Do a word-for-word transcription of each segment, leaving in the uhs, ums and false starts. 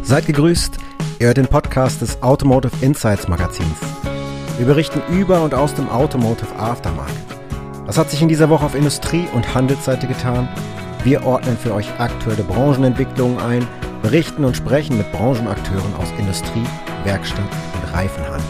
Seid gegrüßt, ihr hört den Podcast des Automotive Insights Magazins. Wir berichten über und aus dem Automotive Aftermarket. Was hat sich in dieser Woche auf Industrie- und Handelsseite getan? Wir ordnen für euch aktuelle Branchenentwicklungen ein, berichten und sprechen mit Branchenakteuren aus Industrie, Werkstatt und Reifenhandel.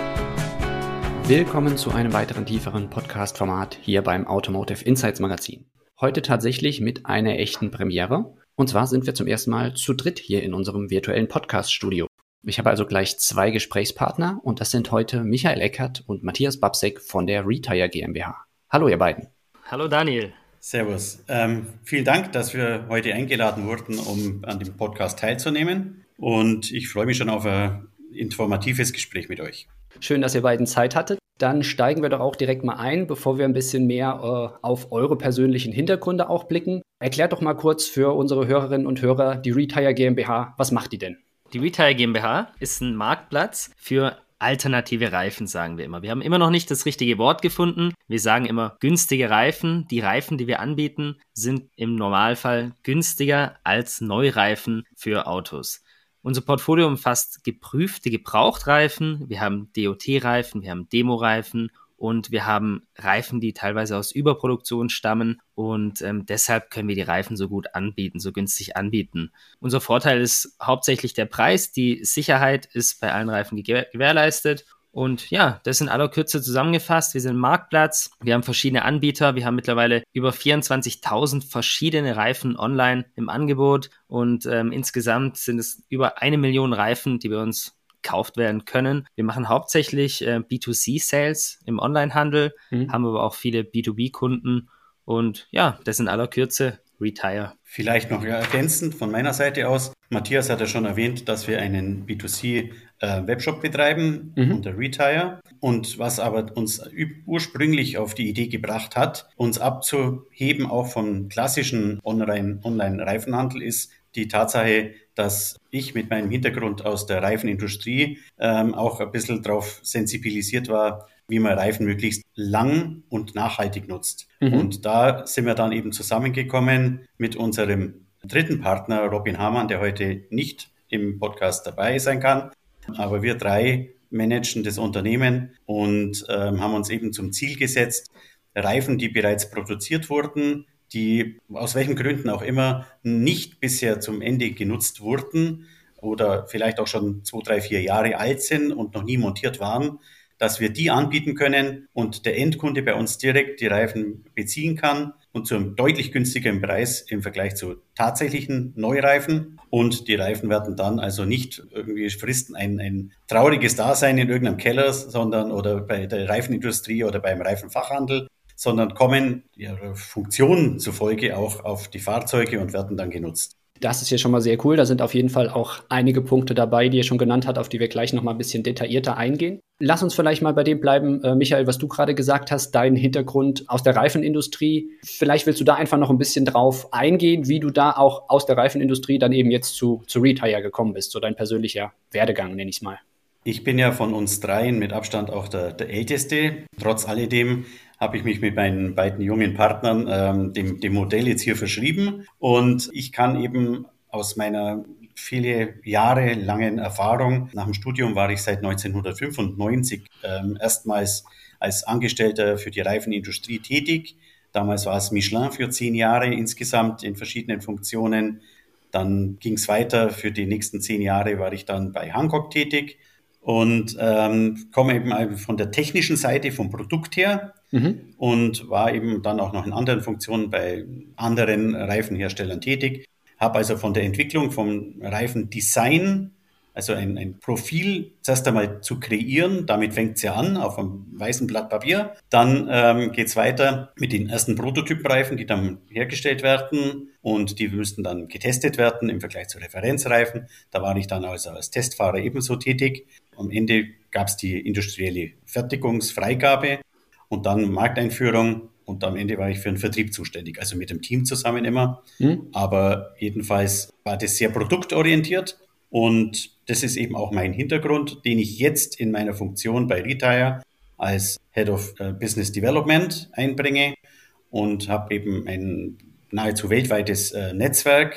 Willkommen zu einem weiteren tieferen Podcast-Format hier beim Automotive Insights Magazin. Heute tatsächlich mit einer echten Premiere. Und zwar sind wir zum ersten Mal zu dritt hier in unserem virtuellen Podcast-Studio. Ich habe also gleich zwei Gesprächspartner und das sind heute Michael Eckert und Matthias Babsek von der Retire GmbH. Hallo ihr beiden. Hallo Daniel. Servus. Ähm, vielen Dank, dass wir heute eingeladen wurden, um an dem Podcast teilzunehmen. Und ich freue mich schon auf ein informatives Gespräch mit euch. Schön, dass ihr beiden Zeit hattet. Dann steigen wir doch auch direkt mal ein, bevor wir ein bisschen mehr äh, auf eure persönlichen Hintergründe auch blicken. Erklärt doch mal kurz für unsere Hörerinnen und Hörer die Retire GmbH. Was macht die denn? Die Retire GmbH ist ein Marktplatz für alternative Reifen, sagen wir immer. Wir haben immer noch nicht das richtige Wort gefunden. Wir sagen immer günstige Reifen. Die Reifen, die wir anbieten, sind im Normalfall günstiger als Neureifen für Autos. Unser Portfolio umfasst geprüfte Gebrauchtreifen, wir haben D O T-Reifen, wir haben Demo-Reifen und wir haben Reifen, die teilweise aus Überproduktion stammen und ähm, deshalb können wir die Reifen so gut anbieten, so günstig anbieten. Unser Vorteil ist hauptsächlich der Preis, die Sicherheit ist bei allen Reifen gewähr- gewährleistet. Und ja, das in aller Kürze zusammengefasst. Wir sind ein Marktplatz, wir haben verschiedene Anbieter, wir haben mittlerweile über vierundzwanzigtausend verschiedene Reifen online im Angebot und ähm, insgesamt sind es über eine Million Reifen, die bei uns gekauft werden können. Wir machen hauptsächlich äh, B zwei C-Sales im Onlinehandel, mhm. haben aber auch viele B zwei B-Kunden und ja, das in aller Kürze Retire. Vielleicht noch ergänzend von meiner Seite aus. Matthias hat ja schon erwähnt, dass wir einen B zwei C-Webshop äh, betreiben mhm. unter Retire. Und was aber uns ursprünglich auf die Idee gebracht hat, uns abzuheben auch vom klassischen Online- Online-Reifenhandel ist die Tatsache, dass ich mit meinem Hintergrund aus der Reifenindustrie ähm, auch ein bisschen darauf sensibilisiert war, wie man Reifen möglichst lang und nachhaltig nutzt. Mhm. Und da sind wir dann eben zusammengekommen mit unserem dritten Partner, Robin Hamann, der heute nicht im Podcast dabei sein kann. Aber wir drei managen das Unternehmen und ähm, haben uns eben zum Ziel gesetzt, Reifen, die bereits produziert wurden, die aus welchen Gründen auch immer nicht bisher zum Ende genutzt wurden oder vielleicht auch schon zwei, drei, vier Jahre alt sind und noch nie montiert waren, dass wir die anbieten können und der Endkunde bei uns direkt die Reifen beziehen kann und zu einem deutlich günstigeren Preis im Vergleich zu tatsächlichen Neureifen. Und die Reifen werden dann also nicht irgendwie fristen ein, ein trauriges Dasein in irgendeinem Keller, sondern oder bei der Reifenindustrie oder beim Reifenfachhandel, sondern kommen ihrer Funktion zufolge auch auf die Fahrzeuge und werden dann genutzt. Das ist ja schon mal sehr cool. Da sind auf jeden Fall auch einige Punkte dabei, die ihr schon genannt habt, auf die wir gleich noch mal ein bisschen detaillierter eingehen. Lass uns vielleicht mal bei dem bleiben, äh, Michael, was du gerade gesagt hast, dein Hintergrund aus der Reifenindustrie. Vielleicht willst du da einfach noch ein bisschen drauf eingehen, wie du da auch aus der Reifenindustrie dann eben jetzt zu, zu Retire gekommen bist, so dein persönlicher Werdegang, nenne ich es mal. Ich bin ja von uns dreien mit Abstand auch der, der Älteste. Trotz alledem habe ich mich mit meinen beiden jungen Partnern ähm, dem, dem Modell jetzt hier verschrieben. Und ich kann eben aus meiner viele Jahre langen Erfahrung, nach dem Studium war ich seit neunzehnhundertfünfundneunzig ähm, erstmals als Angestellter für die Reifenindustrie tätig. Damals war es Michelin für zehn Jahre insgesamt in verschiedenen Funktionen. Dann ging es weiter. Für die nächsten zehn Jahre war ich dann bei Hankook tätig. Und ähm, komme eben von der technischen Seite, vom Produkt her mhm. und war eben dann auch noch in anderen Funktionen bei anderen Reifenherstellern tätig. Habe also von der Entwicklung vom Reifendesign, also ein, ein Profil zuerst einmal zu kreieren, damit fängt es ja an, auf einem weißen Blatt Papier. Dann ähm, geht es weiter mit den ersten Prototypenreifen, die dann hergestellt werden und die müssten dann getestet werden im Vergleich zu Referenzreifen. Da war ich dann also als Testfahrer ebenso tätig. Am Ende gab es die industrielle Fertigungsfreigabe und dann Markteinführung und am Ende war ich für den Vertrieb zuständig, also mit dem Team zusammen immer. Mhm. Aber jedenfalls war das sehr produktorientiert und das ist eben auch mein Hintergrund, den ich jetzt in meiner Funktion bei Retire als Head of Business Development einbringe und habe eben ein nahezu weltweites Netzwerk,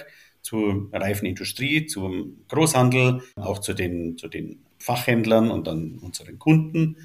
zur Reifenindustrie, zum Großhandel, auch zu den, zu den Fachhändlern und dann unseren Kunden.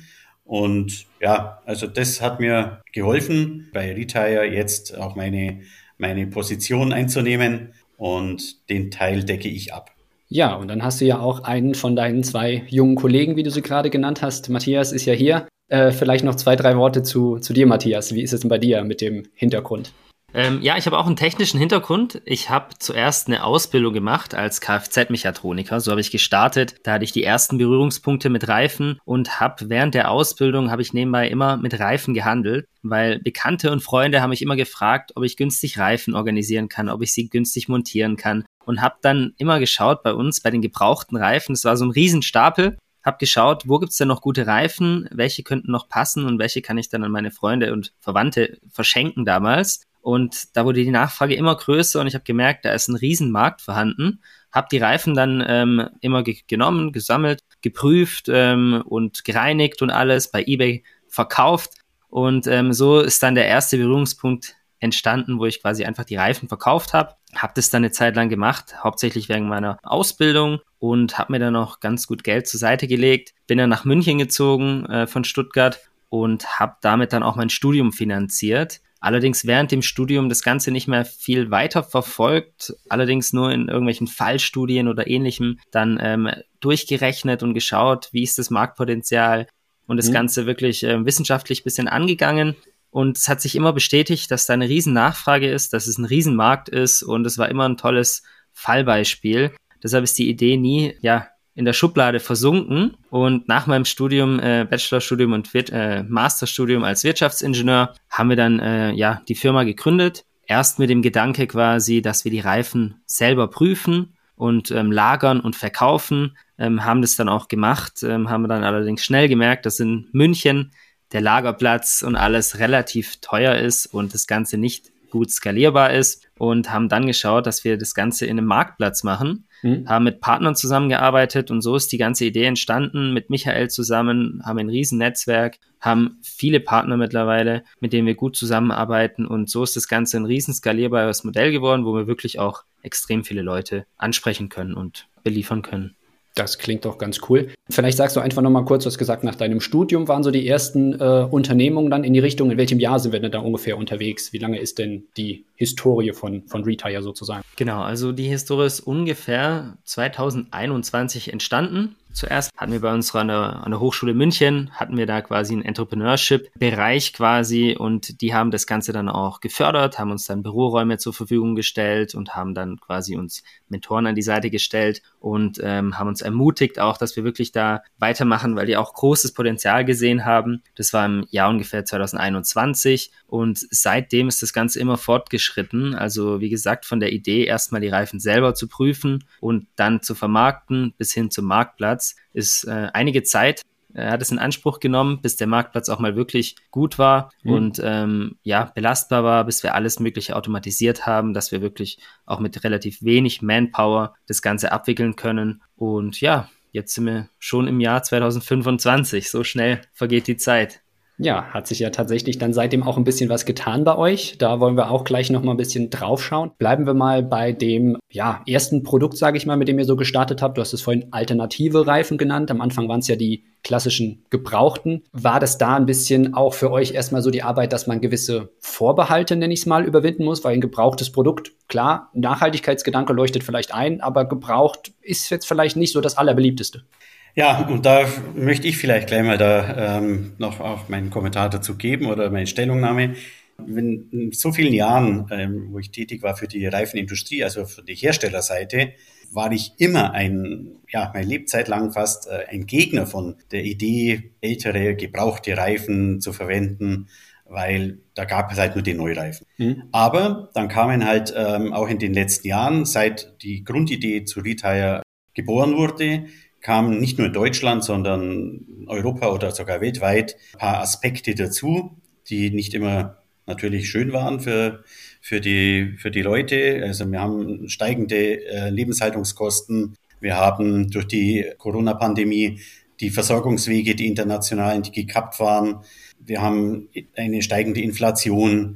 Und ja, also das hat mir geholfen, bei Retire jetzt auch meine, meine Position einzunehmen und den Teil decke ich ab. Ja, und dann hast du ja auch einen von deinen zwei jungen Kollegen, wie du sie gerade genannt hast. Matthias ist ja hier. Äh, vielleicht noch zwei, drei Worte zu, zu dir, Matthias. Wie ist es denn bei dir mit dem Hintergrund? Ähm, ja, ich habe auch einen technischen Hintergrund. Ich habe zuerst eine Ausbildung gemacht als Kfz-Mechatroniker. So habe ich gestartet. Da hatte ich die ersten Berührungspunkte mit Reifen und habe während der Ausbildung habe ich nebenbei immer mit Reifen gehandelt, weil Bekannte und Freunde haben mich immer gefragt, ob ich günstig Reifen organisieren kann, ob ich sie günstig montieren kann und habe dann immer geschaut bei uns, bei den gebrauchten Reifen. Es war so ein Riesenstapel. Habe geschaut, wo gibt's denn noch gute Reifen, welche könnten noch passen und welche kann ich dann an meine Freunde und Verwandte verschenken damals. Und da wurde die Nachfrage immer größer und ich habe gemerkt, da ist ein Riesenmarkt vorhanden. Habe die Reifen dann ähm, immer ge- genommen, gesammelt, geprüft ähm, und gereinigt und alles bei eBay verkauft. Und ähm, so ist dann der erste Berührungspunkt entstanden, wo ich quasi einfach die Reifen verkauft habe. Habe das dann eine Zeit lang gemacht, hauptsächlich wegen meiner Ausbildung und habe mir dann noch ganz gut Geld zur Seite gelegt. Bin dann nach München gezogen äh, von Stuttgart und habe damit dann auch mein Studium finanziert. Allerdings während dem Studium das Ganze nicht mehr viel weiter verfolgt, allerdings nur in irgendwelchen Fallstudien oder Ähnlichem dann ähm, durchgerechnet und geschaut, wie ist das Marktpotenzial und das mhm. Ganze wirklich äh, wissenschaftlich ein bisschen angegangen. Und es hat sich immer bestätigt, dass da eine riesen Nachfrage ist, dass es ein Riesenmarkt ist und es war immer ein tolles Fallbeispiel. Deshalb ist die Idee nie, ja, in der Schublade versunken und nach meinem Studium, äh, Bachelorstudium und Wir- äh, Masterstudium als Wirtschaftsingenieur haben wir dann äh, ja die Firma gegründet. Erst mit dem Gedanke quasi, dass wir die Reifen selber prüfen und ähm, lagern und verkaufen, ähm, haben das dann auch gemacht, ähm, haben dann allerdings schnell gemerkt, dass in München der Lagerplatz und alles relativ teuer ist und das Ganze nicht gut skalierbar ist und haben dann geschaut, dass wir das Ganze in einem Marktplatz machen, mhm. haben mit Partnern zusammengearbeitet und so ist die ganze Idee entstanden, mit Michael zusammen, haben ein riesen Netzwerk, haben viele Partner mittlerweile, mit denen wir gut zusammenarbeiten und so ist das Ganze ein riesen skalierbares Modell geworden, wo wir wirklich auch extrem viele Leute ansprechen können und beliefern können. Das klingt doch ganz cool. Vielleicht sagst du einfach nochmal kurz, du hast gesagt, nach deinem Studium waren so die ersten äh, Unternehmungen dann in die Richtung. In welchem Jahr sind wir denn da ungefähr unterwegs? Wie lange ist denn die Historie von, von Retire sozusagen? Genau, also die Historie ist ungefähr zweitausendeinundzwanzig entstanden. Zuerst hatten wir bei uns an der, an der Hochschule München, hatten wir da quasi einen Entrepreneurship-Bereich quasi und die haben das Ganze dann auch gefördert, haben uns dann Büroräume zur Verfügung gestellt und haben dann quasi uns Mentoren an die Seite gestellt und ähm, haben uns ermutigt auch, dass wir wirklich da weitermachen, weil die auch großes Potenzial gesehen haben. Das war im Jahr ungefähr zweitausendeinundzwanzig und seitdem ist das Ganze immer fortgeschritten. Also wie gesagt, von der Idee erstmal die Reifen selber zu prüfen und dann zu vermarkten bis hin zum Marktplatz ist äh, einige Zeit, er hat es in Anspruch genommen, bis der Marktplatz auch mal wirklich gut war mhm. und ähm, ja, belastbar war, bis wir alles Mögliche automatisiert haben, dass wir wirklich auch mit relativ wenig Manpower das Ganze abwickeln können. Und ja, jetzt sind wir schon im Jahr zweitausendfünfundzwanzig. So schnell vergeht die Zeit. Ja, hat sich ja tatsächlich dann seitdem auch ein bisschen was getan bei euch. Da wollen wir auch gleich noch mal ein bisschen drauf schauen. Bleiben wir mal bei dem ja, ersten Produkt, sage ich mal, mit dem ihr so gestartet habt. Du hast es vorhin alternative Reifen genannt. Am Anfang waren es ja die klassischen gebrauchten. War das da ein bisschen auch für euch erstmal so die Arbeit, dass man gewisse Vorbehalte, nenne ich es mal, überwinden muss? Weil ein gebrauchtes Produkt, klar, Nachhaltigkeitsgedanke leuchtet vielleicht ein, aber gebraucht ist jetzt vielleicht nicht so das allerbeliebteste. Ja, und da möchte ich vielleicht gleich mal da ähm, noch auch meinen Kommentar dazu geben oder meine Stellungnahme. Wenn in so vielen Jahren, ähm, wo ich tätig war für die Reifenindustrie, also für die Herstellerseite, war ich immer ein, ja, meine Lebzeit lang fast äh, ein Gegner von der Idee, ältere, gebrauchte Reifen zu verwenden, weil da gab es halt nur die Neureifen. Mhm. Aber dann kamen halt ähm, auch in den letzten Jahren, seit die Grundidee zu Retire geboren wurde, kamen nicht nur in Deutschland, sondern Europa oder sogar weltweit ein paar Aspekte dazu, die nicht immer natürlich schön waren für, für die, für die Leute. Also wir haben steigende äh, Lebenshaltungskosten. Wir haben durch die Corona-Pandemie die Versorgungswege, die internationalen, die gekappt waren. Wir haben eine steigende Inflation.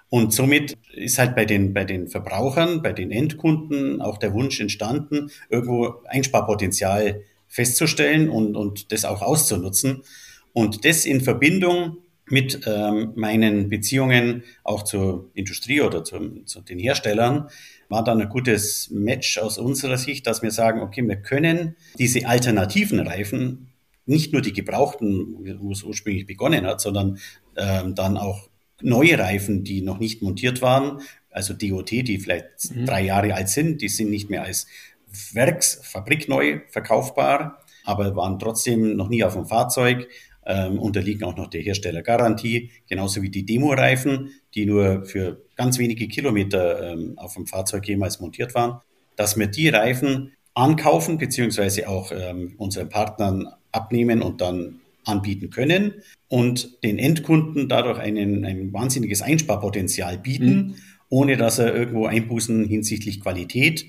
Und somit ist halt bei den, bei den Verbrauchern, bei den Endkunden auch der Wunsch entstanden, irgendwo Einsparpotenzial festzustellen und, und das auch auszunutzen. Und das in Verbindung mit ähm, meinen Beziehungen auch zur Industrie oder zu, zu den Herstellern war dann ein gutes Match aus unserer Sicht, dass wir sagen, okay, wir können diese alternativen Reifen, nicht nur die gebrauchten, wo es ursprünglich begonnen hat, sondern ähm, dann auch neue Reifen, die noch nicht montiert waren, also D O T, die vielleicht mhm. drei Jahre alt sind, die sind nicht mehr als Werks-, fabrikneu verkaufbar, aber waren trotzdem noch nie auf dem Fahrzeug, ähm, unterliegen auch noch der Herstellergarantie, genauso wie die Demo-Reifen, die nur für ganz wenige Kilometer ähm, auf dem Fahrzeug jemals montiert waren, dass wir die Reifen ankaufen, beziehungsweise auch ähm, unseren Partnern abnehmen und dann anbieten können und den Endkunden dadurch einen, ein wahnsinniges Einsparpotenzial bieten, mhm. ohne dass er irgendwo Einbußen hinsichtlich Qualität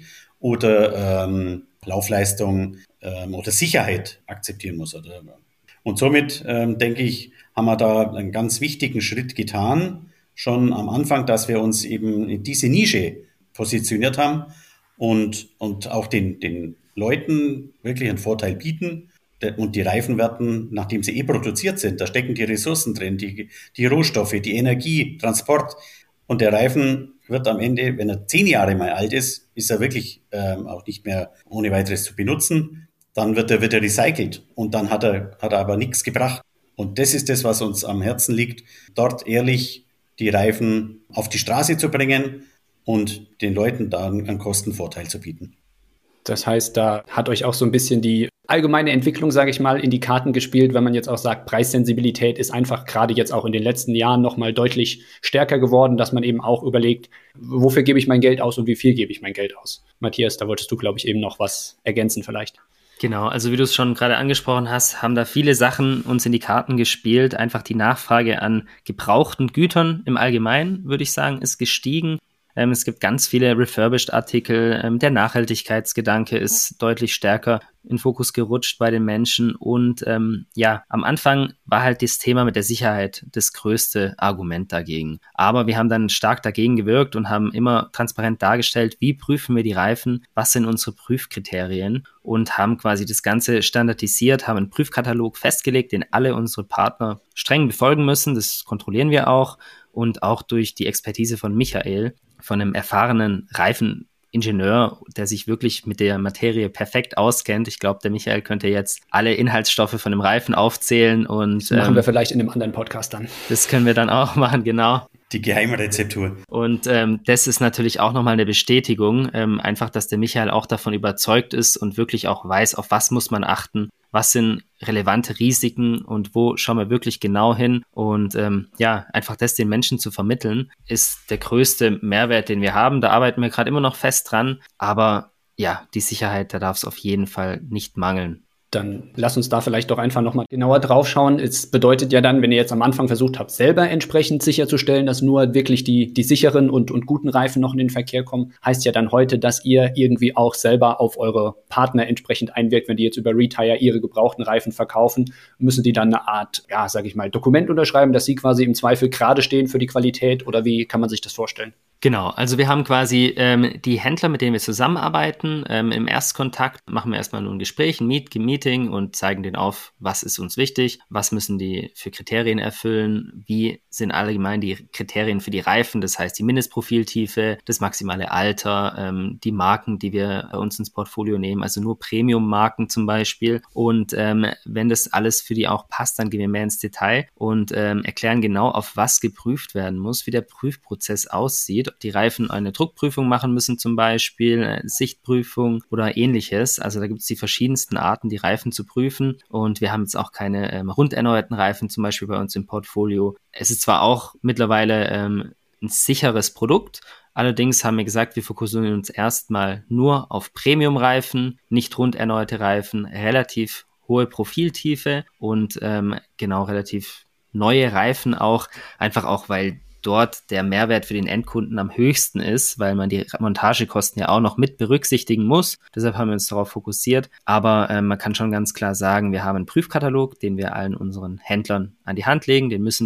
oder ähm, Laufleistung ähm, oder Sicherheit akzeptieren muss. Oder, und somit, ähm, denke ich, haben wir da einen ganz wichtigen Schritt getan, schon am Anfang, dass wir uns eben in diese Nische positioniert haben und, und auch den, den Leuten wirklich einen Vorteil bieten. Und die Reifen werden, nachdem sie eh produziert sind, da stecken die Ressourcen drin, die, die Rohstoffe, die Energie, Transport. Und der Reifen wird am Ende, wenn er zehn Jahre mal alt ist, ist er wirklich ähm, auch nicht mehr ohne weiteres zu benutzen. Dann wird er wieder recycelt und dann hat er, hat er aber nichts gebracht. Und das ist das, was uns am Herzen liegt, dort ehrlich die Reifen auf die Straße zu bringen und den Leuten dann einen Kostenvorteil zu bieten. Das heißt, da hat euch auch so ein bisschen die allgemeine Entwicklung, sage ich mal, in die Karten gespielt, wenn man jetzt auch sagt, Preissensibilität ist einfach gerade jetzt auch in den letzten Jahren nochmal deutlich stärker geworden, dass man eben auch überlegt, wofür gebe ich mein Geld aus und wie viel gebe ich mein Geld aus. Matthias, da wolltest du, glaube ich, eben noch was ergänzen vielleicht. Genau, also wie du es schon gerade angesprochen hast, haben da viele Sachen uns in die Karten gespielt. Einfach die Nachfrage an gebrauchten Gütern im Allgemeinen, würde ich sagen, ist gestiegen. Ähm, es gibt ganz viele Refurbished-Artikel. Ähm, der Nachhaltigkeitsgedanke ist deutlich stärker in Fokus gerutscht bei den Menschen. Und ähm, ja, am Anfang war halt das Thema mit der Sicherheit das größte Argument dagegen. Aber wir haben dann stark dagegen gewirkt und haben immer transparent dargestellt, wie prüfen wir die Reifen, was sind unsere Prüfkriterien und haben quasi das Ganze standardisiert, haben einen Prüfkatalog festgelegt, den alle unsere Partner streng befolgen müssen. Das kontrollieren wir auch. Und auch durch die Expertise von Michael, von einem erfahrenen Reifeningenieur, der sich wirklich mit der Materie perfekt auskennt. Ich glaube, der Michael könnte jetzt alle Inhaltsstoffe von einem Reifen aufzählen. Und das machen ähm, wir vielleicht in einem anderen Podcast dann. Das können wir dann auch machen, genau. Die Geheimrezeptur. Und ähm, das ist natürlich auch nochmal eine Bestätigung, ähm, einfach, dass der Michael auch davon überzeugt ist und wirklich auch weiß, auf was muss man achten, was sind relevante Risiken und wo schauen wir wirklich genau hin. Und ähm, ja, einfach das den Menschen zu vermitteln, ist der größte Mehrwert, den wir haben. Da arbeiten wir gerade immer noch fest dran. Aber ja, die Sicherheit, da darf es auf jeden Fall nicht mangeln. Dann lass uns da vielleicht doch einfach nochmal genauer drauf schauen. Es bedeutet ja dann, wenn ihr jetzt am Anfang versucht habt, selber entsprechend sicherzustellen, dass nur wirklich die, die sicheren und, und guten Reifen noch in den Verkehr kommen, heißt ja dann heute, dass ihr irgendwie auch selber auf eure Partner entsprechend einwirkt. Wenn die jetzt über Retire ihre gebrauchten Reifen verkaufen, müssen die dann eine Art, ja, sag ich mal, Dokument unterschreiben, dass sie quasi im Zweifel gerade stehen für die Qualität, oder wie kann man sich das vorstellen? Genau, also wir haben quasi ähm, die Händler, mit denen wir zusammenarbeiten. Ähm, im Erstkontakt machen wir erstmal nur ein Gespräch, ein Meet, Meeting und zeigen denen auf, was ist uns wichtig, was müssen die für Kriterien erfüllen, wie sind allgemein die Kriterien für die Reifen, das heißt die Mindestprofiltiefe, das maximale Alter, ähm, die Marken, die wir bei uns ins Portfolio nehmen, also nur Premium-Marken zum Beispiel. Und ähm, wenn das alles für die auch passt, dann gehen wir mehr ins Detail und ähm, erklären genau, auf was geprüft werden muss, wie der Prüfprozess aussieht, ob die Reifen eine Druckprüfung machen müssen zum Beispiel, eine Sichtprüfung oder ähnliches. Also da gibt es die verschiedensten Arten, die Reifen zu prüfen, und wir haben jetzt auch keine ähm, runderneuerten Reifen zum Beispiel bei uns im Portfolio. Es ist zwar auch mittlerweile ähm, ein sicheres Produkt, allerdings haben wir gesagt, wir fokussieren uns erstmal nur auf Premium-Reifen, nicht runderneuerte Reifen, relativ hohe Profiltiefe und ähm, genau relativ neue Reifen auch, einfach auch, weil dort der Mehrwert für den Endkunden am höchsten ist, weil man die Montagekosten ja auch noch mit berücksichtigen muss. Deshalb haben wir uns darauf fokussiert. Aber äh, man kann schon ganz klar sagen, wir haben einen Prüfkatalog, den wir allen unseren Händlern an die Hand legen. Den müssen die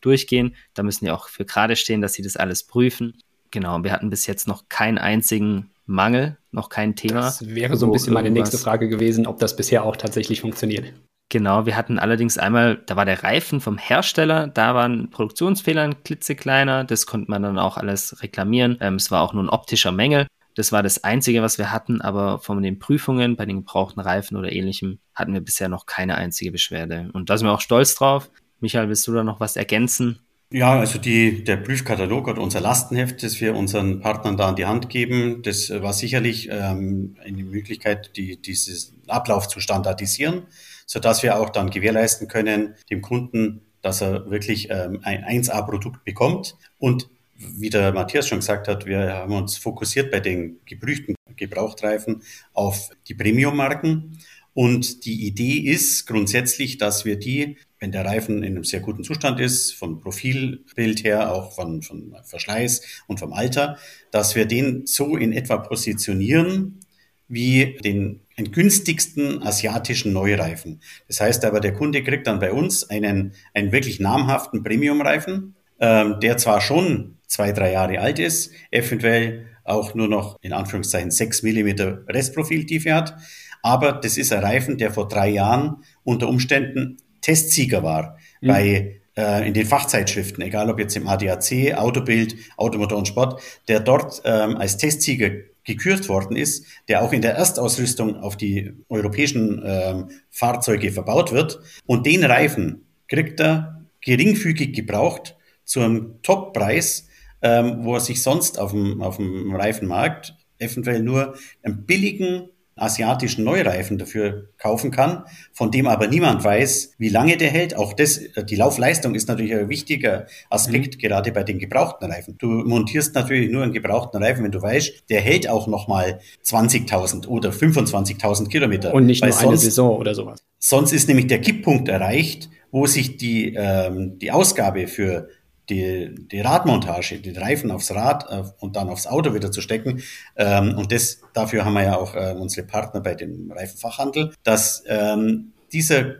durchgehen. Da müssen die auch für gerade stehen, dass sie das alles prüfen. Genau, wir hatten bis jetzt noch keinen einzigen Mangel, noch kein Thema. Das wäre so ein bisschen meine nächste Frage gewesen, ob das bisher auch tatsächlich funktioniert. Genau, wir hatten allerdings einmal, da war der Reifen vom Hersteller, da war ein Produktionsfehler, ein klitzekleiner, das konnte man dann auch alles reklamieren. Ähm, es war auch nur ein optischer Mängel. Das war das Einzige, was wir hatten, aber von den Prüfungen bei den gebrauchten Reifen oder ähnlichem hatten wir bisher noch keine einzige Beschwerde. Und da sind wir auch stolz drauf. Michael, willst du da noch was ergänzen? Ja, also die, der Prüfkatalog oder unser Lastenheft, das wir unseren Partnern da an die Hand geben, das war sicherlich ähm, eine Möglichkeit, die, diesen Ablauf zu standardisieren, sodass wir auch dann gewährleisten können, dem Kunden, dass er wirklich ähm, ein eins A Produkt bekommt. Und wie der Matthias schon gesagt hat, wir haben uns fokussiert bei den geprüften Gebrauchtreifen auf die Premium-Marken. Und die Idee ist grundsätzlich, dass wir die, wenn der Reifen in einem sehr guten Zustand ist, vom Profilbild her, auch von, von Verschleiß und vom Alter, dass wir den so in etwa positionieren wie den, den günstigsten asiatischen Neureifen. Das heißt aber, der Kunde kriegt dann bei uns einen, einen wirklich namhaften Premium-Reifen, ähm, der zwar schon zwei, drei Jahre alt ist, eventuell auch nur noch in Anführungszeichen sechs Millimeter Restprofiltiefe hat, aber das ist ein Reifen, der vor drei Jahren unter Umständen Testsieger war mhm. bei äh, in den Fachzeitschriften, egal ob jetzt im A D A C, Autobild, Automotor und Sport, der dort ähm, als Testsieger gekürt worden ist, der auch in der Erstausrüstung auf die europäischen ähm, Fahrzeuge verbaut wird. Und den Reifen kriegt er geringfügig gebraucht zu einem Toppreis, ähm, wo er sich sonst auf dem, auf dem Reifenmarkt eventuell nur einen billigen asiatischen Neureifen dafür kaufen kann, von dem aber niemand weiß, wie lange der hält. Auch das, die Laufleistung ist natürlich ein wichtiger Aspekt, mhm. gerade bei den gebrauchten Reifen. Du montierst natürlich nur einen gebrauchten Reifen, wenn du weißt, der hält auch nochmal zwanzigtausend oder fünfundzwanzigtausend Kilometer. Und nicht nur sonst, eine Saison oder sowas. Sonst ist nämlich der Kipppunkt erreicht, wo sich die, ähm, die Ausgabe für die, die Radmontage, die Reifen aufs Rad äh, und dann aufs Auto wieder zu stecken. Ähm, und das, dafür haben wir ja auch äh, unsere Partner bei dem Reifenfachhandel, dass ähm, dieser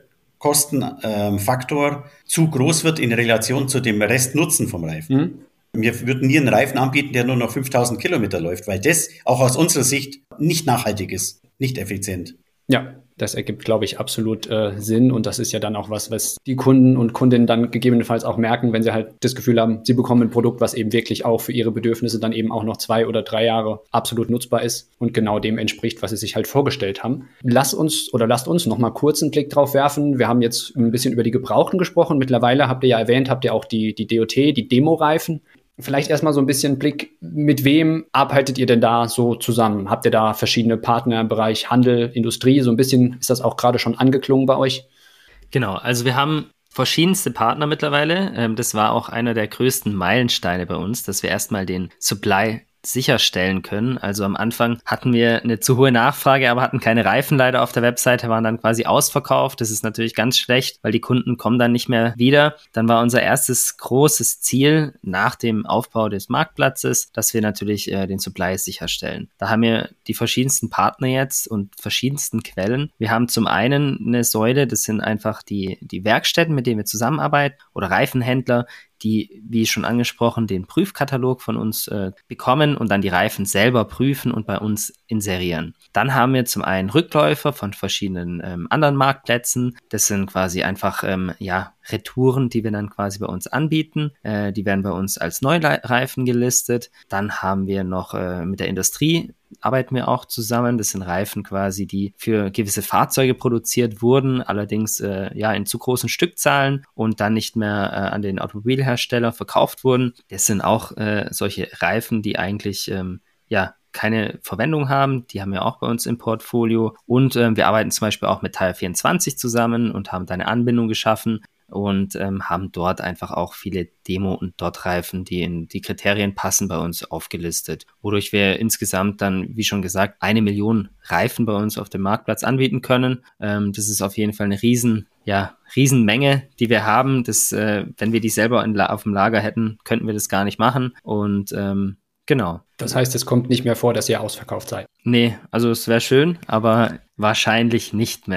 Kostenfaktor ähm, zu groß wird in Relation zu dem Restnutzen vom Reifen. Mhm. Wir würden nie einen Reifen anbieten, der nur noch fünftausend Kilometer läuft, weil das auch aus unserer Sicht nicht nachhaltig ist, nicht effizient. Ja, das ergibt, glaube ich, absolut äh, Sinn. Und das ist ja dann auch was, was die Kunden und Kundinnen dann gegebenenfalls auch merken, wenn sie halt das Gefühl haben, sie bekommen ein Produkt, was eben wirklich auch für ihre Bedürfnisse dann eben auch noch zwei oder drei Jahre absolut nutzbar ist und genau dem entspricht, was sie sich halt vorgestellt haben. Lass uns oder lasst uns noch mal kurz einen Blick drauf werfen. Wir haben jetzt ein bisschen über die Gebrauchten gesprochen. Mittlerweile habt ihr ja erwähnt, habt ihr auch die, die D O T, die Demo-Reifen. Vielleicht erstmal so ein bisschen Blick, mit wem arbeitet ihr denn da so zusammen? Habt ihr da verschiedene Partner im Bereich Handel, Industrie? So ein bisschen ist das auch gerade schon angeklungen bei euch? Genau, also wir haben verschiedenste Partner mittlerweile. Das war auch einer der größten Meilensteine bei uns, dass wir erstmal den Supply sicherstellen können. Also am Anfang hatten wir eine zu hohe Nachfrage, aber hatten keine Reifen leider auf der Webseite, waren dann quasi ausverkauft. Das ist natürlich ganz schlecht, weil die Kunden kommen dann nicht mehr wieder. Dann war unser erstes großes Ziel nach dem Aufbau des Marktplatzes, dass wir natürlich äh, den Supply sicherstellen. Da haben wir die verschiedensten Partner jetzt und verschiedensten Quellen. Wir haben zum einen eine Säule, das sind einfach die, die Werkstätten, mit denen wir zusammenarbeiten oder Reifenhändler, die, wie schon angesprochen, den Prüfkatalog von uns äh, bekommen und dann die Reifen selber prüfen und bei uns inserieren. Dann haben wir zum einen Rückläufer von verschiedenen ähm, anderen Marktplätzen. Das sind quasi einfach ähm, ja Retouren, die wir dann quasi bei uns anbieten. Äh, die werden bei uns als Neureifen gelistet. Dann haben wir noch äh, mit der Industrie arbeiten wir auch zusammen. Das sind Reifen quasi, die für gewisse Fahrzeuge produziert wurden, allerdings äh, ja in zu großen Stückzahlen und dann nicht mehr äh, an den Automobilhersteller verkauft wurden. Das sind auch äh, solche Reifen, die eigentlich ähm, ja keine Verwendung haben. Die haben wir auch bei uns im Portfolio. Und äh, wir arbeiten zum Beispiel auch mit Tire vierundzwanzig zusammen und haben da eine Anbindung geschaffen und ähm, haben dort einfach auch viele Demo- und Dot-Reifen, die in die Kriterien passen, bei uns aufgelistet. Wodurch wir insgesamt dann, wie schon gesagt, eine Million Reifen bei uns auf dem Marktplatz anbieten können. Ähm, das ist auf jeden Fall eine riesen, ja, Riesenmenge, die wir haben. Das, äh, wenn wir die selber in, auf dem Lager hätten, könnten wir das gar nicht machen. Und ähm, genau. Das heißt, es kommt nicht mehr vor, dass ihr ausverkauft seid? Nee, also es wäre schön, aber wahrscheinlich nicht mehr.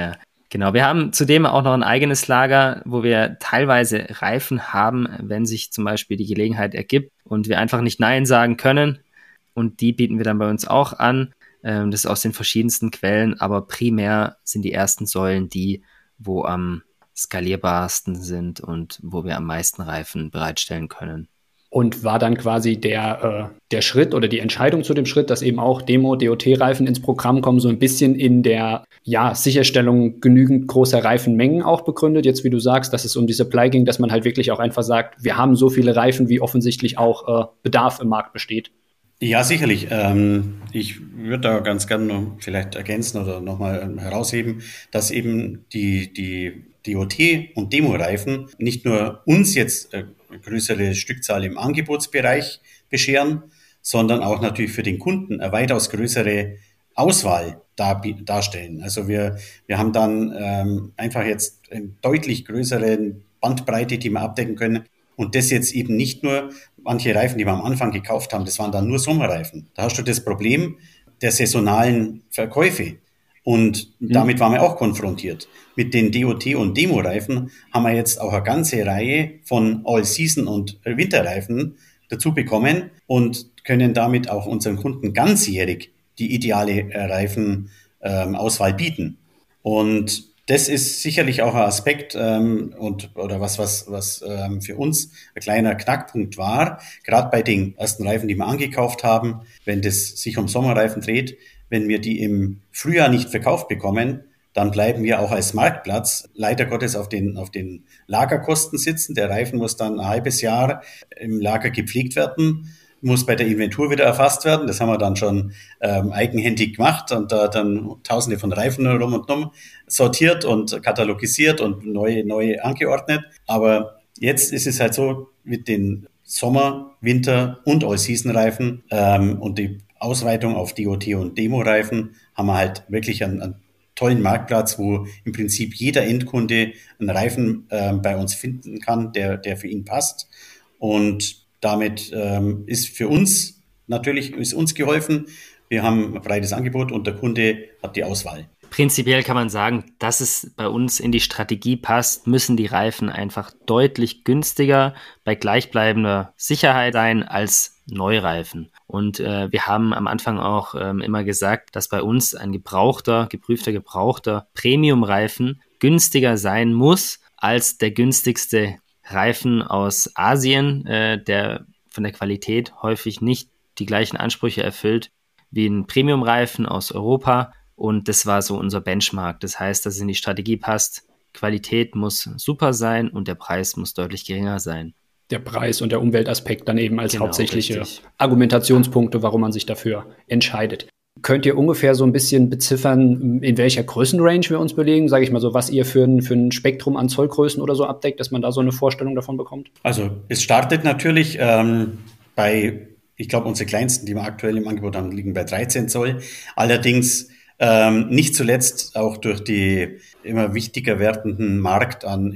Genau, wir haben zudem auch noch ein eigenes Lager, wo wir teilweise Reifen haben, wenn sich zum Beispiel die Gelegenheit ergibt und wir einfach nicht Nein sagen können. Und die bieten wir dann bei uns auch an. Das ist aus den verschiedensten Quellen, aber primär sind die ersten Säulen die, wo am skalierbarsten sind und wo wir am meisten Reifen bereitstellen können. Und war dann quasi der, äh, der Schritt oder die Entscheidung zu dem Schritt, dass eben auch Demo-D O T-Reifen ins Programm kommen, so ein bisschen in der ja, Sicherstellung genügend großer Reifenmengen auch begründet? Jetzt, wie du sagst, dass es um die Supply ging, dass man halt wirklich auch einfach sagt, wir haben so viele Reifen, wie offensichtlich auch äh, Bedarf im Markt besteht. Ja, sicherlich. Ähm, ich würde da ganz gerne noch vielleicht ergänzen oder nochmal herausheben, dass eben die, die D O T- und Demo-Reifen nicht nur uns jetzt äh, größere Stückzahl im Angebotsbereich bescheren, sondern auch natürlich für den Kunden eine weitaus größere Auswahl dar- darstellen. Also wir, wir haben dann ähm, einfach jetzt eine deutlich größere Bandbreite, die wir abdecken können. Und das jetzt eben nicht nur manche Reifen, die wir am Anfang gekauft haben, das waren dann nur Sommerreifen. Da hast du das Problem der saisonalen Verkäufe. Und damit waren wir auch konfrontiert. Mit den D O T- und Demo-Reifen haben wir jetzt auch eine ganze Reihe von All-Season- und Winterreifen dazu bekommen und können damit auch unseren Kunden ganzjährig die ideale Reifenauswahl ähm, bieten. Und das ist sicherlich auch ein Aspekt ähm, und oder was was was ähm, für uns ein kleiner Knackpunkt war, gerade bei den ersten Reifen, die wir angekauft haben, wenn das sich um Sommerreifen dreht, wenn wir die im Frühjahr nicht verkauft bekommen, dann bleiben wir auch als Marktplatz leider Gottes auf den auf den Lagerkosten sitzen. Der Reifen muss dann ein halbes Jahr im Lager gepflegt werden, muss bei der Inventur wieder erfasst werden. Das haben wir dann schon ähm, eigenhändig gemacht und da dann tausende von Reifen rum und um sortiert und katalogisiert und neu, neu angeordnet. Aber jetzt ist es halt so mit den Sommer-, Winter- und All-Season-Reifen ähm, und die Ausweitung auf D O T- und Demo-Reifen haben wir halt wirklich einen, einen tollen Marktplatz, wo im Prinzip jeder Endkunde einen Reifen äh, bei uns finden kann, der, der für ihn passt. Und damit ähm, ist für uns natürlich ist uns geholfen. Wir haben ein breites Angebot und der Kunde hat die Auswahl. Prinzipiell kann man sagen, dass es bei uns in die Strategie passt, müssen die Reifen einfach deutlich günstiger bei gleichbleibender Sicherheit sein als Neureifen. Und äh, wir haben am Anfang auch ähm, immer gesagt, dass bei uns ein gebrauchter, geprüfter, gebrauchter Premium-Reifen günstiger sein muss als der günstigste Reifen aus Asien, äh, der von der Qualität häufig nicht die gleichen Ansprüche erfüllt wie ein Premium-Reifen aus Europa. Und das war so unser Benchmark. Das heißt, dass es in die Strategie passt. Qualität muss super sein und der Preis muss deutlich geringer sein. Der Preis und der Umweltaspekt dann eben als genau, hauptsächliche richtig. Argumentationspunkte, warum man sich dafür entscheidet. Könnt ihr ungefähr so ein bisschen beziffern, in welcher Größenrange wir uns bewegen? Sage ich mal so, was ihr für ein, für ein Spektrum an Zollgrößen oder so abdeckt, dass man da so eine Vorstellung davon bekommt? Also es startet natürlich ähm, bei, ich glaube, unsere kleinsten, die wir aktuell im Angebot haben, liegen bei dreizehn Zoll. Allerdings ähm, nicht zuletzt auch durch die immer wichtiger werdenden Markt an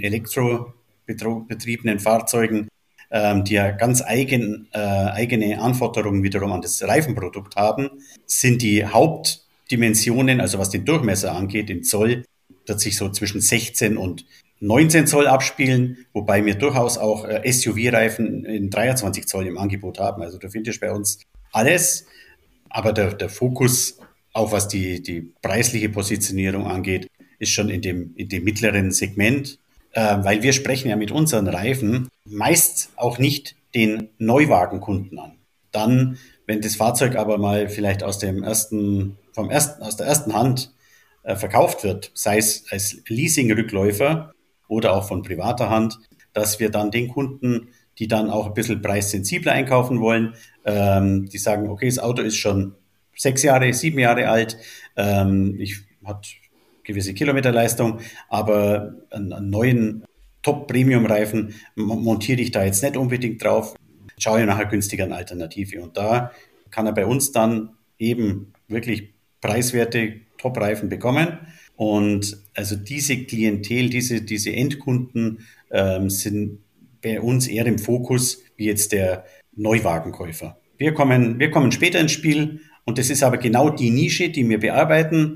elektrobetriebenen Fahrzeugen, ähm, die ja ganz eigen, äh, eigene Anforderungen wiederum an das Reifenprodukt haben, sind die Hauptdimensionen, also was den Durchmesser angeht, in Zoll, wird sich so zwischen sechzehn und neunzehn Zoll abspielen, wobei wir durchaus auch äh, S U V-Reifen in dreiundzwanzig Zoll im Angebot haben. Also da findest du bei uns alles, aber der, der Fokus, auch was die, die preisliche Positionierung angeht, ist schon in dem, in dem mittleren Segment, äh, weil wir sprechen ja mit unseren Reifen meist auch nicht den Neuwagenkunden an. Dann, wenn das Fahrzeug aber mal vielleicht aus dem ersten, vom ersten, aus der ersten Hand äh, verkauft wird, sei es als Leasing-Rückläufer oder auch von privater Hand, dass wir dann den Kunden, die dann auch ein bisschen preissensibler einkaufen wollen, ähm, die sagen, okay, das Auto ist schon sechs Jahre, sieben Jahre alt, ähm, ich hat gewisse Kilometerleistung, aber einen, einen neuen Top-Premium-Reifen montiere ich da jetzt nicht unbedingt drauf, schaue ich nach einer günstigeren Alternative. Und da kann er bei uns dann eben wirklich preiswerte Top-Reifen bekommen. Und also diese Klientel, diese, diese Endkunden ähm, sind bei uns eher im Fokus wie jetzt der Neuwagenkäufer. Wir kommen, wir kommen später ins Spiel und das ist aber genau die Nische, die wir bearbeiten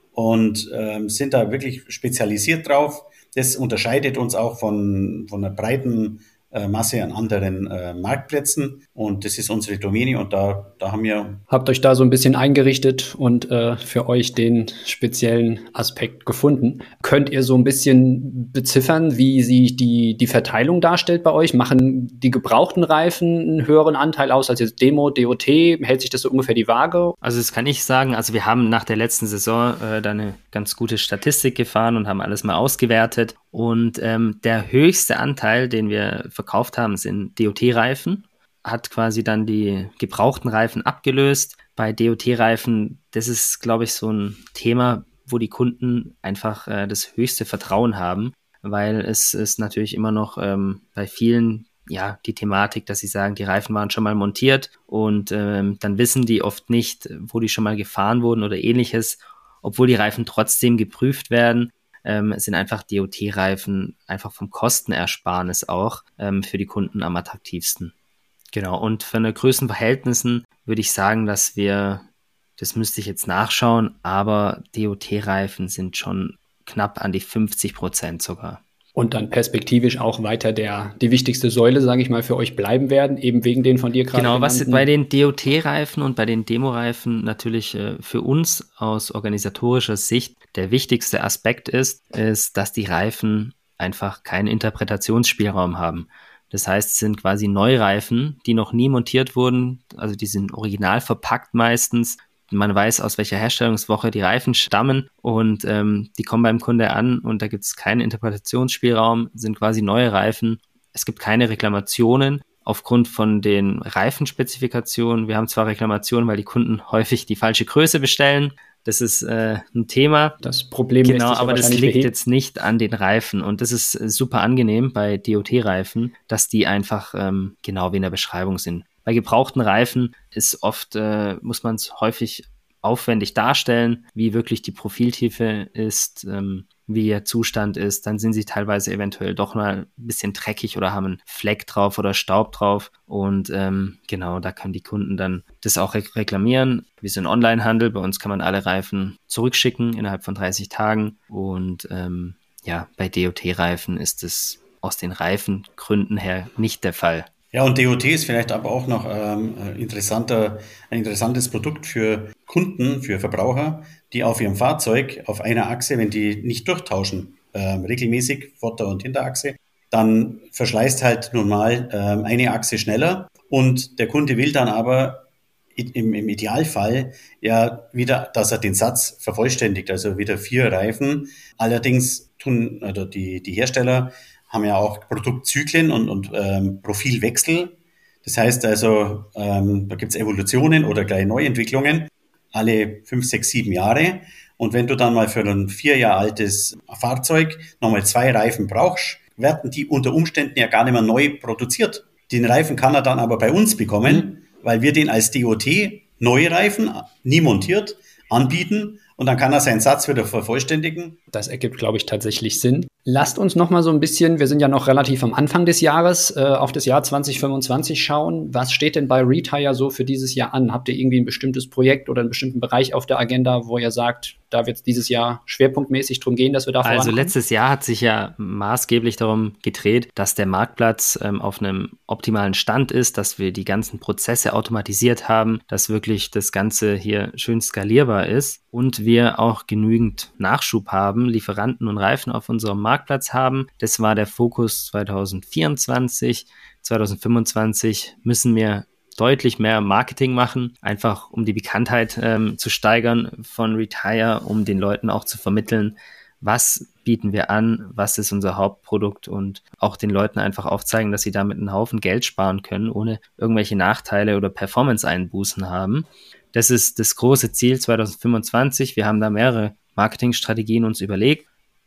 und ähm, sind da wirklich spezialisiert drauf. Das unterscheidet uns auch von, von einer breiten äh, Masse an anderen äh, Marktplätzen und das ist unsere Domäne und da, da haben wir... Habt euch da so ein bisschen eingerichtet und äh, für euch den speziellen Aspekt gefunden. Könnt ihr so ein bisschen beziffern, wie sich die, die Verteilung darstellt bei euch? Machen die gebrauchten Reifen einen höheren Anteil aus als jetzt Demo, D O T? Hält sich das so ungefähr die Waage? Also das kann ich sagen, also wir haben nach der letzten Saison äh, da eine ganz gute Statistik gefahren und haben alles mal ausgewertet und ähm, der höchste Anteil, den wir verkauft haben, sind D O T-Reifen. Hat quasi dann die gebrauchten Reifen abgelöst. Bei D O T-Reifen, das ist, glaube ich, so ein Thema, wo die Kunden einfach äh, das höchste Vertrauen haben, weil es ist natürlich immer noch ähm, bei vielen ja die Thematik, dass sie sagen, die Reifen waren schon mal montiert und ähm, dann wissen die oft nicht, wo die schon mal gefahren wurden oder ähnliches, obwohl die Reifen trotzdem geprüft werden. Ähm, sind einfach D O T-Reifen einfach vom Kostenersparnis auch ähm, für die Kunden am attraktivsten. Genau, und von den Größenverhältnissen würde ich sagen, dass wir, das müsste ich jetzt nachschauen, aber D O T-Reifen sind schon knapp an die fünfzig Prozent sogar. Und dann perspektivisch auch weiter der die wichtigste Säule, sage ich mal, für euch bleiben werden, eben wegen den von dir gerade Genau, was genannten. bei den D O T-Reifen und bei den Demo-Reifen natürlich äh, für uns aus organisatorischer Sicht der wichtigste Aspekt ist, ist, dass die Reifen einfach keinen Interpretationsspielraum haben. Das heißt, es sind quasi Neureifen, die noch nie montiert wurden, also die sind original verpackt meistens. Man weiß, aus welcher Herstellungswoche die Reifen stammen und ähm, die kommen beim Kunde an und da gibt es keinen Interpretationsspielraum, sind quasi neue Reifen. Es gibt keine Reklamationen aufgrund von den Reifenspezifikationen. Wir haben zwar Reklamationen, weil die Kunden häufig die falsche Größe bestellen. Das ist äh, ein Thema. Das Problem lässt Genau, sich ja aber das wahrscheinlich liegt beheben. jetzt nicht an den Reifen und das ist äh, super angenehm bei D O T-Reifen, dass die einfach ähm, genau wie in der Beschreibung sind. Bei gebrauchten Reifen ist oft, äh, muss man es häufig aufwendig darstellen, wie wirklich die Profiltiefe ist, ähm, wie der Zustand ist. Dann sind sie teilweise eventuell doch mal ein bisschen dreckig oder haben einen Fleck drauf oder Staub drauf. Und ähm, genau, da können die Kunden dann das auch re- reklamieren. Wir sind Onlinehandel, bei uns kann man alle Reifen zurückschicken innerhalb von dreißig Tagen. Und ähm, ja, bei D O T-Reifen ist es aus den Reifengründen her nicht der Fall. Ja, und D O T ist vielleicht aber auch noch ähm, interessanter, ein interessantes Produkt für Kunden, für Verbraucher, die auf ihrem Fahrzeug auf einer Achse, wenn die nicht durchtauschen, ähm, regelmäßig Vorder- und Hinterachse, dann verschleißt halt nun mal ähm, eine Achse schneller und der Kunde will dann aber im, im Idealfall ja wieder, dass er den Satz vervollständigt, also wieder vier Reifen. Allerdings tun oder die, die Hersteller haben ja auch Produktzyklen und, und ähm, Profilwechsel. Das heißt also, ähm, da gibt es Evolutionen oder gleich Neuentwicklungen alle fünf, sechs, sieben Jahre. Und wenn du dann mal für ein vier Jahre altes Fahrzeug nochmal zwei Reifen brauchst, werden die unter Umständen ja gar nicht mehr neu produziert. Den Reifen kann er dann aber bei uns bekommen, mhm. weil wir den als D O T Neureifen, nie montiert, anbieten. Und dann kann er seinen Satz wieder vervollständigen. Das ergibt, glaube ich, tatsächlich Sinn. Lasst uns noch mal so ein bisschen, wir sind ja noch relativ am Anfang des Jahres, äh, auf das Jahr zwanzig fünfundzwanzig schauen. Was steht denn bei Retire so für dieses Jahr an? Habt ihr irgendwie ein bestimmtes Projekt oder einen bestimmten Bereich auf der Agenda, wo ihr sagt, da wird es dieses Jahr schwerpunktmäßig drum gehen, dass wir da vorankommen? Also letztes Jahr hat sich ja maßgeblich darum gedreht, dass der Marktplatz ähm, auf einem optimalen Stand ist, dass wir die ganzen Prozesse automatisiert haben, dass wirklich das Ganze hier schön skalierbar ist und wir auch genügend Nachschub haben, Lieferanten und Reifen auf unserem Marktplatz haben. Das war der Fokus zwanzig vierundzwanzig. zwanzig fünfundzwanzig müssen wir deutlich mehr Marketing machen, einfach um die Bekanntheit ähm, zu steigern von Retire, um den Leuten auch zu vermitteln, was bieten wir an, was ist unser Hauptprodukt und auch den Leuten einfach aufzeigen, dass sie damit einen Haufen Geld sparen können, ohne irgendwelche Nachteile oder Performance-Einbußen haben. Das ist das große Ziel zwanzig fünfundzwanzig. Wir haben da mehrere Marketingstrategien uns überlegt.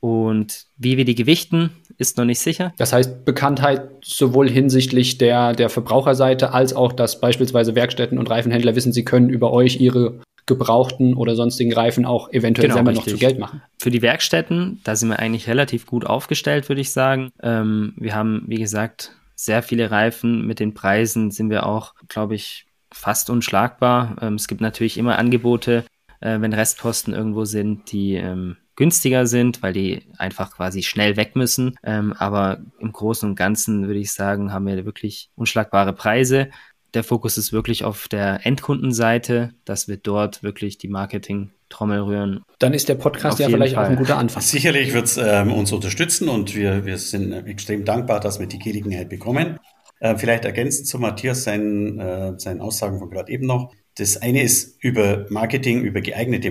Und wie wir die gewichten, ist noch nicht sicher. Das heißt, Bekanntheit sowohl hinsichtlich der, der Verbraucherseite als auch, dass beispielsweise Werkstätten und Reifenhändler wissen, sie können über euch ihre gebrauchten oder sonstigen Reifen auch eventuell genau, selber richtig. noch zu Geld machen. Für die Werkstätten, da sind wir eigentlich relativ gut aufgestellt, würde ich sagen. Ähm, wir haben, wie gesagt, sehr viele Reifen. Mit den Preisen sind wir auch, glaube ich, fast unschlagbar. Ähm, es gibt natürlich immer Angebote, äh, wenn Restposten irgendwo sind, die ähm, günstiger sind, weil die einfach quasi schnell weg müssen. Ähm, aber im Großen und Ganzen würde ich sagen, haben wir wirklich unschlagbare Preise. Der Fokus ist wirklich auf der Endkundenseite, dass wir dort wirklich die Marketing-Trommel rühren. Dann ist der Podcast ja vielleicht Fall auch ein guter Anfang. Sicherlich wird es ähm, uns unterstützen und wir, wir sind extrem dankbar, dass wir die Gelegenheit bekommen. Äh, vielleicht ergänzend zu Matthias seinen, äh, seinen Aussagen von gerade eben noch. Das eine ist über Marketing, über geeignete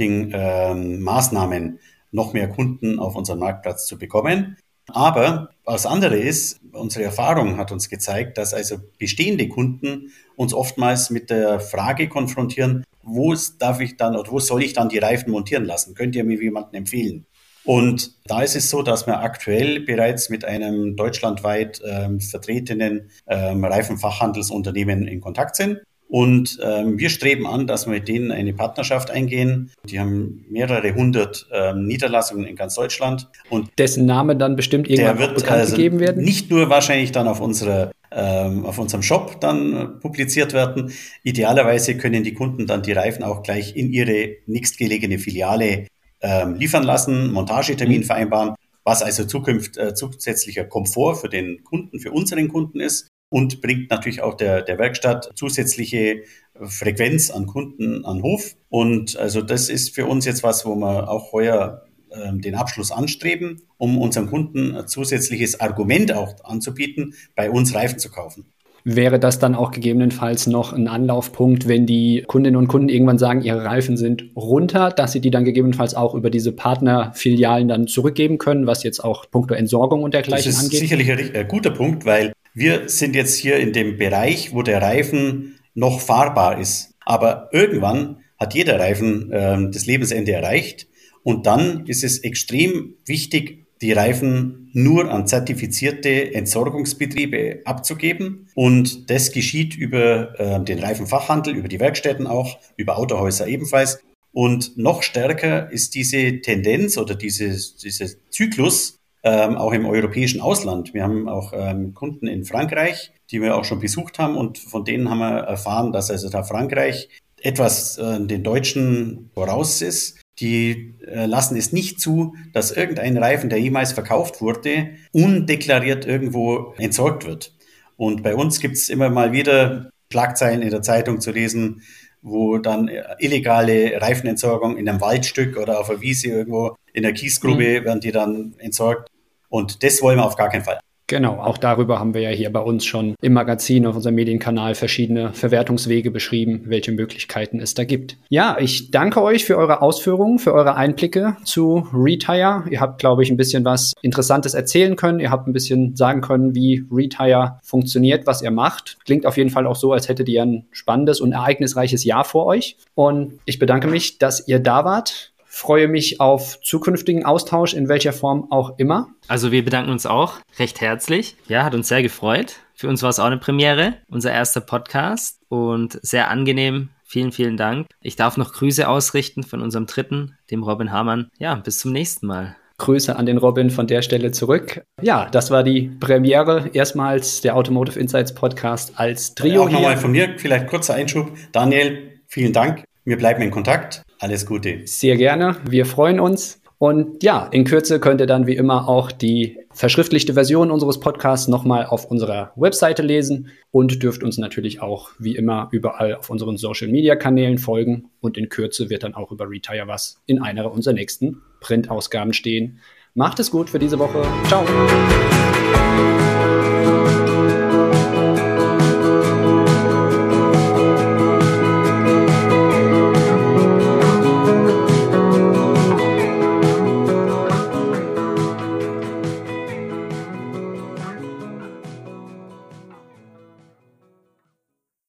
Marketing-Maßnahmen ähm, noch mehr Kunden auf unseren Marktplatz zu bekommen. Aber das andere ist, unsere Erfahrung hat uns gezeigt, dass also bestehende Kunden uns oftmals mit der Frage konfrontieren, wo darf ich dann oder wo soll ich dann die Reifen montieren lassen? Könnt ihr mir jemanden empfehlen? Und da ist es so, dass wir aktuell bereits mit einem deutschlandweit ähm, vertretenen ähm, Reifenfachhandelsunternehmen in Kontakt sind. Und ähm, wir streben an, dass wir mit denen eine Partnerschaft eingehen. Die haben mehrere hundert ähm, Niederlassungen in ganz Deutschland. Und dessen Name dann bestimmt irgendwann der wird bekannt also gegeben werden? Nicht nur wahrscheinlich dann auf unserer ähm, auf unserem Shop dann äh, publiziert werden. Idealerweise können die Kunden dann die Reifen auch gleich in ihre nächstgelegene Filiale ähm, liefern lassen, Montagetermin mhm. vereinbaren, was also Zukunft, äh, zusätzlicher Komfort für den Kunden, für unseren Kunden ist. Und bringt natürlich auch der, der Werkstatt zusätzliche Frequenz an Kunden an Hof. Und also das ist für uns jetzt was, wo wir auch heuer äh, den Abschluss anstreben, um unseren Kunden ein zusätzliches Argument auch anzubieten, bei uns Reifen zu kaufen. Wäre das dann auch gegebenenfalls noch ein Anlaufpunkt, wenn die Kundinnen und Kunden irgendwann sagen, ihre Reifen sind runter, dass sie die dann gegebenenfalls auch über diese Partnerfilialen dann zurückgeben können, was jetzt auch punkto Entsorgung und dergleichen angeht? Das ist angeht? sicherlich ein guter Punkt, weil wir sind jetzt hier in dem Bereich, wo der Reifen noch fahrbar ist. Aber irgendwann hat jeder Reifen äh, das Lebensende erreicht. Und dann ist es extrem wichtig, die Reifen nur an zertifizierte Entsorgungsbetriebe abzugeben. Und das geschieht über äh, den Reifenfachhandel, über die Werkstätten auch, über Autohäuser ebenfalls. Und noch stärker ist diese Tendenz oder dieses, dieser Zyklus ähm, auch im europäischen Ausland. Wir haben auch ähm, Kunden in Frankreich, die wir auch schon besucht haben. Und von denen haben wir erfahren, dass also da Frankreich etwas äh, den Deutschen voraus ist. Die äh, lassen es nicht zu, dass irgendein Reifen, der jemals verkauft wurde, undeklariert irgendwo entsorgt wird. Und bei uns gibt es immer mal wieder Schlagzeilen in der Zeitung zu lesen, wo dann illegale Reifenentsorgung in einem Waldstück oder auf einer Wiese irgendwo in der Kiesgrube mhm. werden die dann entsorgt. Und das wollen wir auf gar keinen Fall. Genau, auch darüber haben wir ja hier bei uns schon im Magazin auf unserem Medienkanal verschiedene Verwertungswege beschrieben, welche Möglichkeiten es da gibt. Ja, ich danke euch für eure Ausführungen, für eure Einblicke zu Retire. Ihr habt, glaube ich, ein bisschen was Interessantes erzählen können. Ihr habt ein bisschen sagen können, wie Retire funktioniert, was ihr macht. Klingt auf jeden Fall auch so, als hättet ihr ein spannendes und ereignisreiches Jahr vor euch. Und ich bedanke mich, dass ihr da wart. Freue mich auf zukünftigen Austausch, in welcher Form auch immer. Also wir bedanken uns auch recht herzlich. Ja, hat uns sehr gefreut. Für uns war es auch eine Premiere, unser erster Podcast und sehr angenehm. Vielen, vielen Dank. Ich darf noch Grüße ausrichten von unserem Dritten, dem Robin Hamann. Ja, bis zum nächsten Mal. Grüße an den Robin von der Stelle zurück. Ja, das war die Premiere, erstmals der Automotive Insights Podcast als Trio. Ja, auch nochmal von mir, vielleicht kurzer Einschub. Daniel, vielen Dank. Wir bleiben in Kontakt. Alles Gute. Sehr gerne. Wir freuen uns. Und ja, in Kürze könnt ihr dann wie immer auch die verschriftlichte Version unseres Podcasts nochmal auf unserer Webseite lesen und dürft uns natürlich auch wie immer überall auf unseren Social-Media-Kanälen folgen. Und in Kürze wird dann auch über Retire was in einer unserer nächsten Printausgaben stehen. Macht es gut für diese Woche. Ciao.